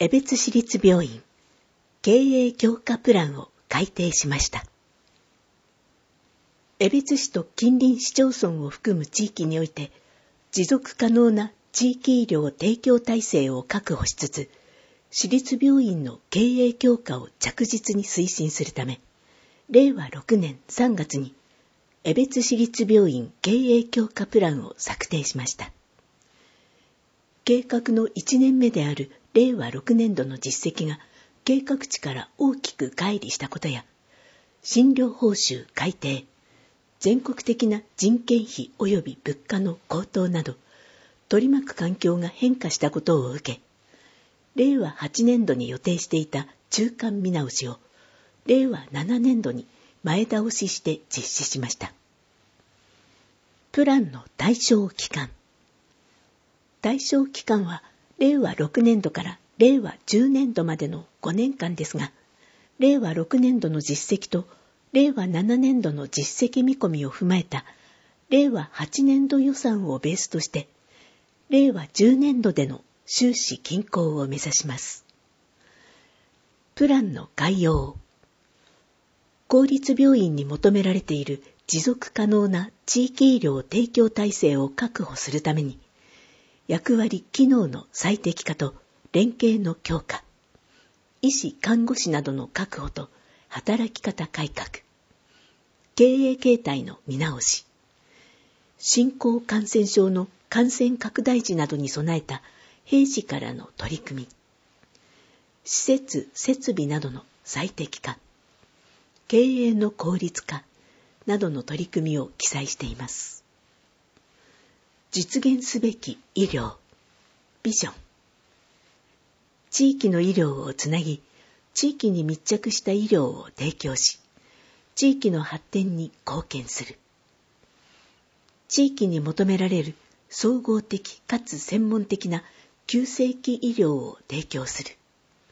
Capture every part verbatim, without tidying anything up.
江別市立病院経営強化プランを改定しました。江別市と近隣市町村を含む地域において、持続可能な地域医療提供体制を確保しつつ、市立病院の経営強化を着実に推進するため、れいわろくねんさんがつに江別市立病院経営強化プランを策定しました。計画のいちねんめであるれいわろくねんどの実績が計画値から大きく乖離したことや、診療報酬改定、全国的な人件費及び物価の高騰など、取り巻く環境が変化したことを受け、れいわはちねんどに予定していた中間見直しを、れいわななねんどに前倒しして実施しました。プランの対象期間。対象期間は、れいわろくねんどかられいわじゅうねんどまでのごねんかんですが、れいわろくねんどの実績とれいわななねんどの実績見込みを踏まえたれいわはちねんど予算をベースとして、れいわじゅうねんどでの収支均衡を目指します。プランの概要。公立病院に求められている持続可能な地域医療提供体制を確保するために、役割・機能の最適化と連携の強化、医師・看護師などの確保と働き方改革、経営形態の見直し、新興感染症の感染拡大時などに備えた平時からの取り組み、施設・設備などの最適化、経営の効率化などの取り組みを記載しています。実現すべき医療、ビジョン。地域の医療をつなぎ、地域に密着した医療を提供し、地域の発展に貢献する。地域に求められる総合的かつ専門的な急性期医療を提供する。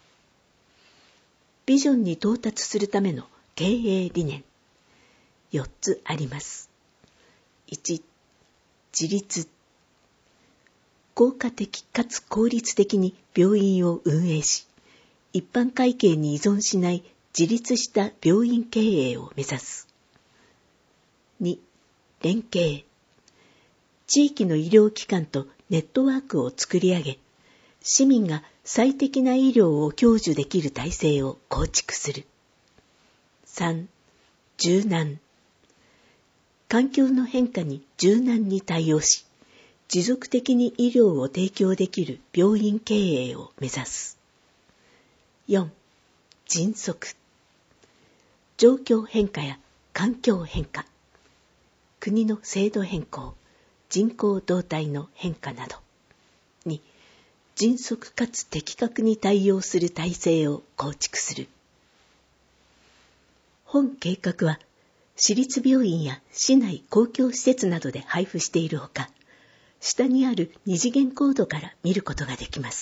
ビジョンに到達するための経営理念、よっつあります。いち、自立。効果的かつ効率的に病院を運営し、一般会計に依存しない自立した病院経営を目指す。に、連携。地域の医療機関とネットワークを作り上げ、市民が最適な医療を享受できる体制を構築する。さん、柔軟。環境の変化に柔軟に対応し、持続的に医療を提供できる病院経営を目指す。よん、迅速。状況変化や環境変化、国の制度変更、人口動態の変化などに、迅速かつ的確に対応する体制を構築する。本計画は、市立病院や市内公共施設などで配布しているほか、下にある二次元コードから見ることができます。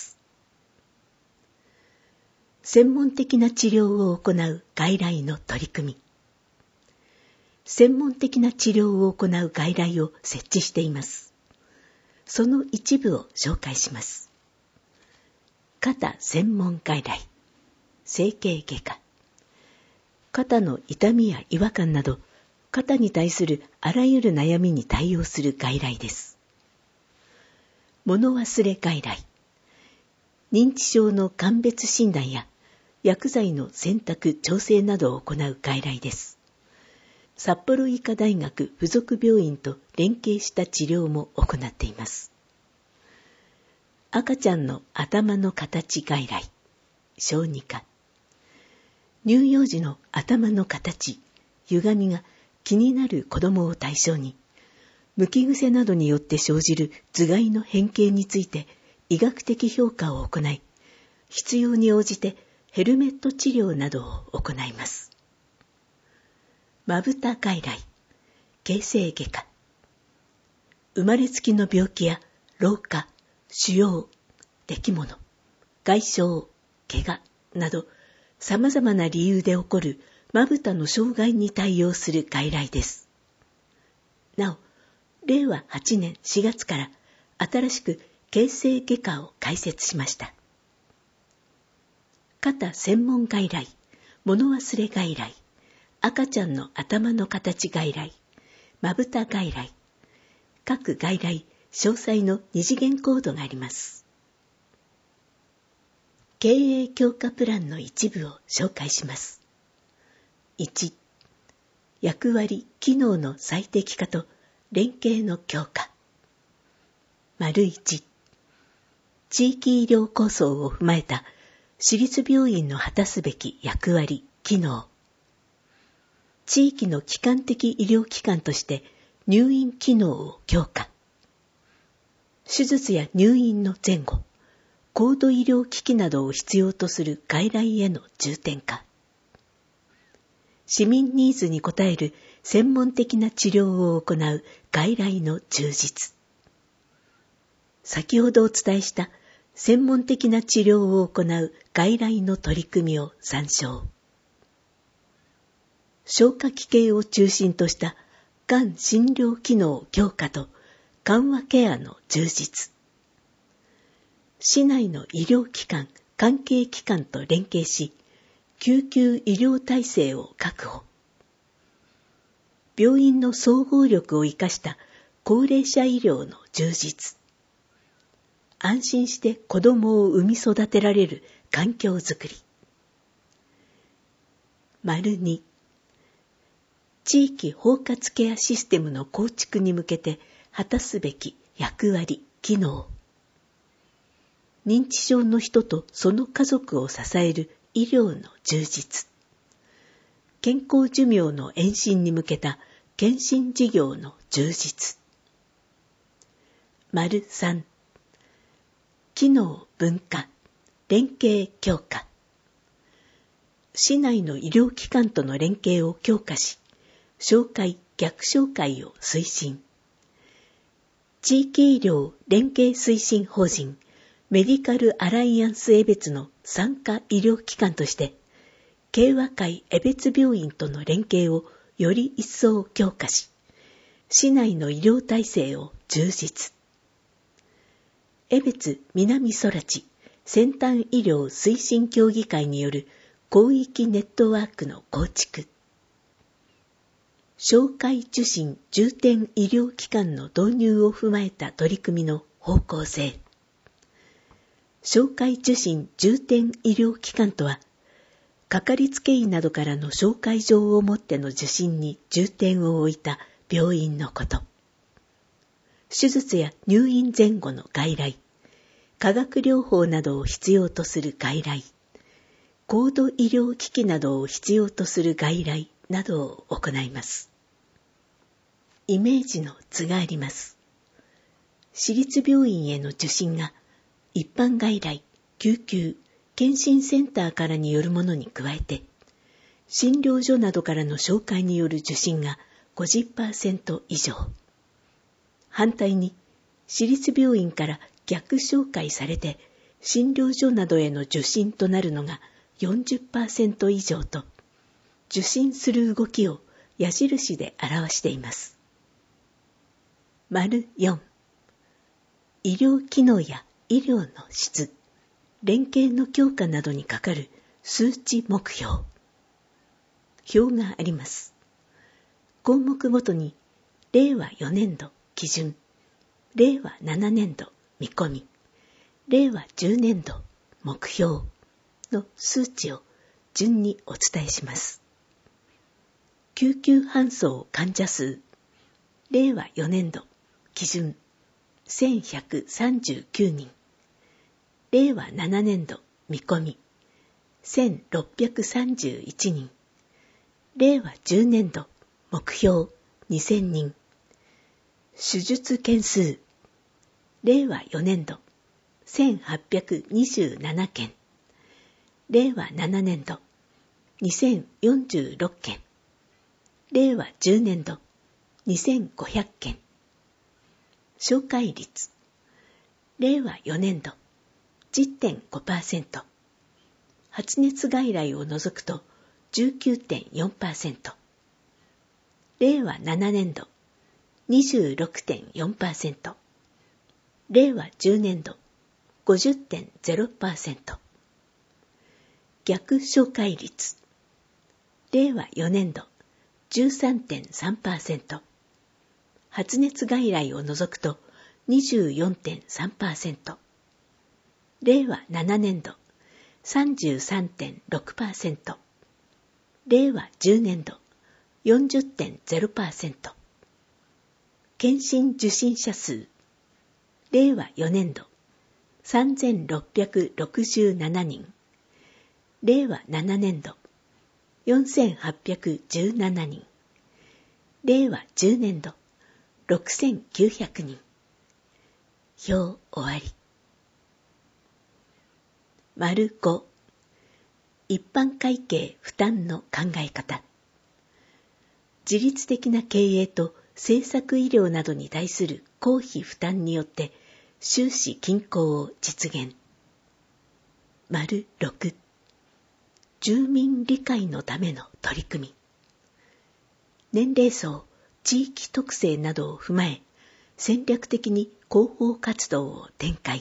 専門的な治療を行う外来の取り組み。専門的な治療を行う外来を設置しています。その一部を紹介します。肩専門外来、整形外科。肩の痛みや違和感など、肩に対するあらゆる悩みに対応する外来です。物忘れ外来。認知症の鑑別診断や薬剤の選択調整などを行う外来です。札幌医科大学附属病院と連携した治療も行っています。赤ちゃんの頭の形外来、小児科。乳幼児の頭の形、歪みが気になる子供を対象に、むき癖などによって生じる頭蓋の変形について医学的評価を行い、必要に応じてヘルメット治療などを行います。まぶた外来、形成外科。生まれつきの病気や老化、腫瘍、出来物、外傷、怪我など、様々な理由で起こるまぶたの障害に対応する外来です。なお、れいわはちねんしがつから新しく形成外科を開設しました。 肩専門外来、物忘れ外来、赤ちゃんの頭の形外来、まぶた外来、各外来詳細の二次元コードがあります。経営強化プランの一部を紹介します。いち、役割・機能の最適化と連携の強化。丸いち、地域医療構想を踏まえた私立病院の果たすべき役割・機能。地域の基幹的医療機関として入院機能を強化。手術や入院の前後、高度医療機器などを必要とする外来への重点化。市民ニーズに応える専門的な治療を行う外来の充実。先ほどお伝えした専門的な治療を行う外来の取り組みを参照。消化器系を中心としたがん診療機能強化と緩和ケアの充実。市内の医療機関、関係機関と連携し、救急医療体制を確保。病院の総合力を生かした高齢者医療の充実。安心して子供を産み育てられる環境づくり。丸に、地域包括ケアシステムの構築に向けて果たすべき役割・機能。認知症の人とその家族を支える医療の充実。健康寿命の延伸に向けた健診事業の充実。丸さん、機能分化、連携強化。市内の医療機関との連携を強化し、紹介・逆紹介を推進。地域医療連携推進法人メディカルアライアンス江別の参加医療機関として、慶和会江別病院との連携をより一層強化し、市内の医療体制を充実。江別南空地先端医療推進協議会による広域ネットワークの構築。紹介受診重点医療機関の導入を踏まえた取り組みの方向性。紹介受診重点医療機関とは、かかりつけ医などからの紹介状をもっての受診に重点を置いた病院のこと。手術や入院前後の外来、化学療法などを必要とする外来、高度医療機器などを必要とする外来などを行います。イメージの図があります。私立病院への受診が一般外来、救急、検診センターからによるものに加えて、診療所などからの紹介による受診が ごじゅっパーセント 以上。反対に、私立病院から逆紹介されて、診療所などへの受診となるのが よんじゅっパーセント 以上と、受診する動きを矢印で表しています。丸よん、医療機能や医療の質、連携の強化などにかかる数値目標。表があります。項目ごとに、れいわよねんど基準、れいわななねんど見込み、れいわじゅうねんど目標の数値を順にお伝えします。救急搬送患者数、れいわよねんど基準せんひゃくさんじゅうきゅうにん、れいわななねんど見込みせんろっぴゃくさんじゅういちにん、れいわじゅうねんど目標にせんにん、手術件数、れいわよねんどせんはっぴゃくにじゅうななけん、れいわななねんどにせんよんじゅうろっけん、れいわじゅうねんどにせんごひゃくけん、紹介率、れいわよねんど じゅってんごパーセント、発熱外来を除くと じゅうきゅうてんよんパーセント、れいわななねんど にじゅうろくてんよんパーセント、れいわじゅうねんど ごじゅってんゼロパーセント、 逆紹介率。れいわよねんど じゅうさんてんさんパーセント。発熱外来を除くと にじゅうよんてんさんパーセント。れいわななねんど さんじゅうさんてんろくパーセント。れいわじゅうねんど よんじゅってんゼロパーセント。検診受診者数。れいわよねんどさんぜんろっぴゃくろくじゅうななにん。れいわななねんどよんせんはっぴゃくじゅうななにん。れいわじゅうねんどろくせんきゅうひゃくにん。表終わり。丸ご、一般会計負担の考え方。自律的な経営と政策医療などに対する公費負担によって収支均衡を実現。丸ろく、住民理解のための取り組み。年齢層、地域特性などを踏まえ、戦略的に広報活動を展開。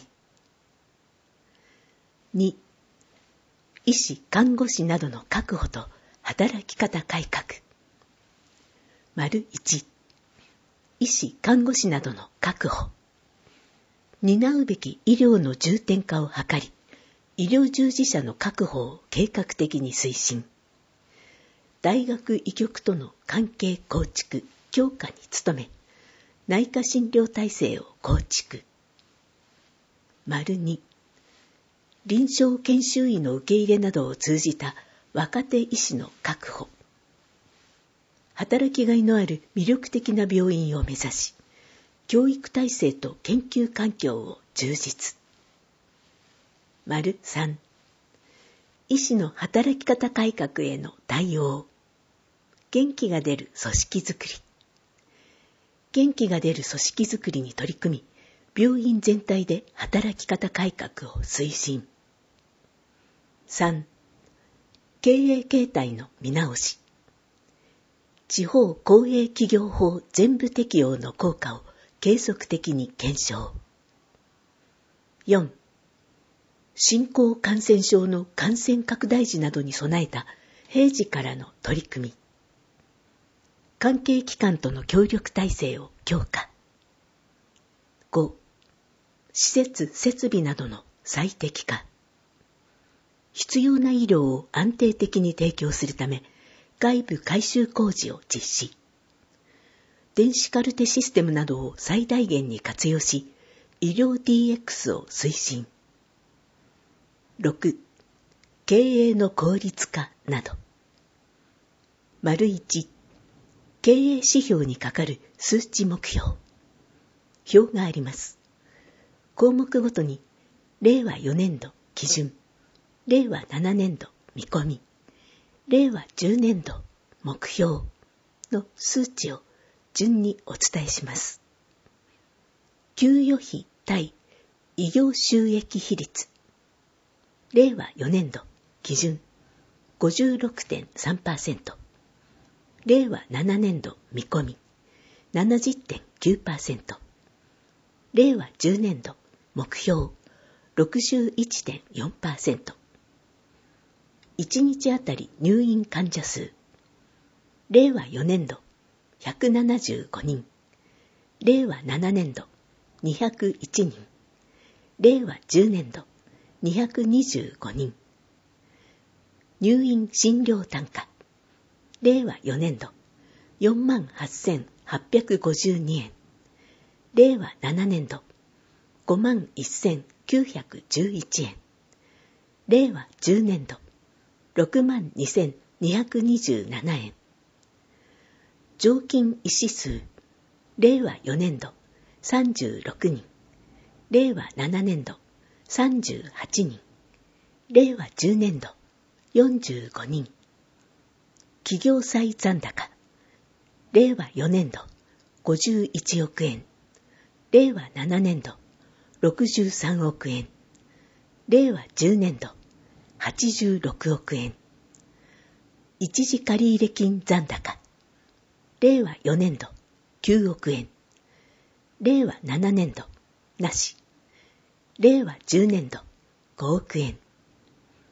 に、医師・看護師などの確保と働き方改革。丸いち、医師・看護師などの確保。担うべき医療の重点化を図り、医療従事者の確保を計画的に推進。大学医局との関係構築・強化に努め、内科診療体制を構築。丸に、臨床研修医の受け入れなどを通じた若手医師の確保。働きがいのある魅力的な病院を目指し、教育体制と研究環境を充実。丸さん、医師の働き方改革への対応。元気が出る組織づくり。元気が出る組織づくりに取り組み、病院全体で働き方改革を推進。さん、経営形態の見直し。地方公営企業法全部適用の効果を継続的に検証。よん、新興感染症の感染拡大時などに備えた平時からの取り組み。関係機関との協力体制を強化。ご、施設・設備などの最適化。必要な医療を安定的に提供するため、外部改修工事を実施。電子カルテシステムなどを最大限に活用し、医療 ディーエックス を推進。ろく、経営の効率化など。丸いち、経営指標にかかる数値目標。表があります。項目ごとに、れいわよねんど基準、れいわななねんど見込み、れいわじゅうねんど目標の数値を順にお伝えします。給与費対医療収益比率。れいわよねんど基準 ごじゅうろくてんさんパーセント。れいわななねんど見込み ななじゅってんきゅうパーセント。れいわじゅうねんど目標 ろくじゅういちてんよんパーセント。いちにちあたり入院患者数。れいわよねんどひゃくななじゅうごにん。れいわななねんどにひゃくいちにん。れいわじゅうねんどにひゃくにじゅうごにん。入院診療単価。れいわよねんどよんまんはっせんはっぴゃくごじゅうにえん。れいわななねんどごまんせんきゅうひゃくじゅういちえん。れいわじゅうねんどろくまんにせんにひゃくにじゅうななえん。常勤医師数。れいわよねんどさんじゅうろくにん。れいわななねんどさんじゅうはちにん。れいわじゅうねんどよんじゅうごにん。企業債残高。れいわよねんどごじゅういちおくえん。れいわななねんどろくじゅうさんおくえん。れいわじゅうねんどはちじゅうろくおくえん。一時借入金残高。れいわよねんどきゅうおくえん。れいわななねんどなし。れいわじゅうねんどごおくえん。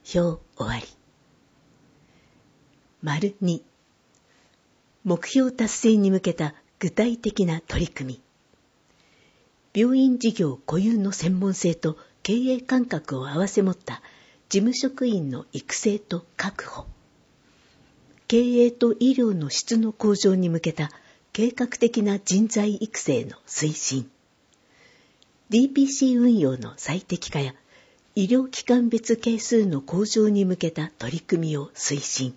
表終わり。丸に、目標達成に向けた具体的な取り組み。病院事業固有の専門性と経営感覚を併せ持った事務職員の育成と確保。経営と医療の質の向上に向けた計画的な人材育成の推進。ディーピーシー 運用の最適化や医療機関別係数の向上に向けた取り組みを推進。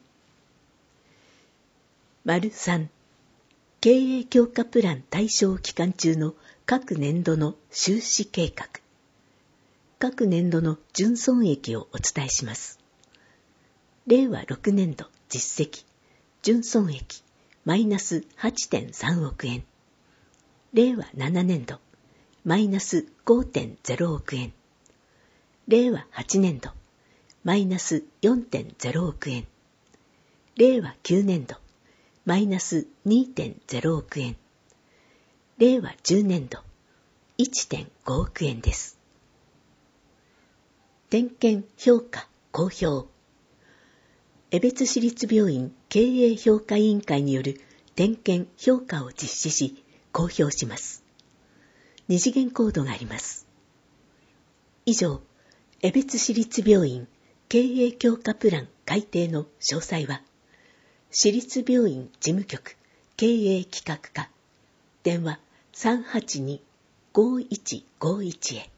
丸さん、経営強化プラン対象期間中の各年度の収支計画。各年度の純損益をお伝えします。れいわろくねんど実績、純損益、マイナス はちてんさんおくえん。れいわななねんど、マイナス ごてんゼロおくえん。れいわはちねんど、マイナス よんてんゼロおくえん。れいわきゅうねんど、マイナス にてんゼロおくえん。れいわじゅうねんど、いってんごおくえんです。点検評価公表。江別市立病院経営評価委員会による点検評価を実施し、公表します。二次元コードがあります。以上、江別市立病院経営強化プラン改定の詳細は、市立病院事務局経営企画課、電話 さんはちに ごいちごいち へ。